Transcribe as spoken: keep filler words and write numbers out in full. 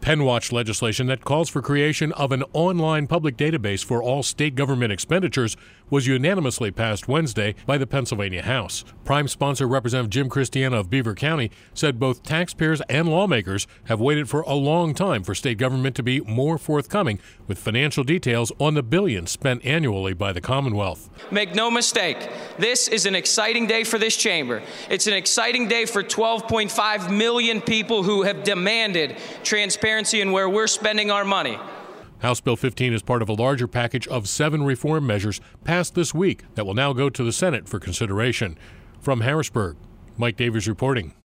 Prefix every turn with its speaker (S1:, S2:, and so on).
S1: PennWatch legislation that calls for creation of an online public database for all state government expenditures was unanimously passed Wednesday by the Pennsylvania House. Prime sponsor Representative Jim Christiana of Beaver County said both taxpayers and lawmakers have waited for a long time for state government to be more forthcoming with financial details on the billions spent annually by the Commonwealth.
S2: Make no mistake, this is an exciting day for this chamber. It's an exciting day for twelve point five million people who have demanded transparency in where we're spending our money.
S1: House Bill fifteen is part of a larger package of seven reform measures passed this week that will now go to the Senate for consideration. From Harrisburg, Mike Davies reporting.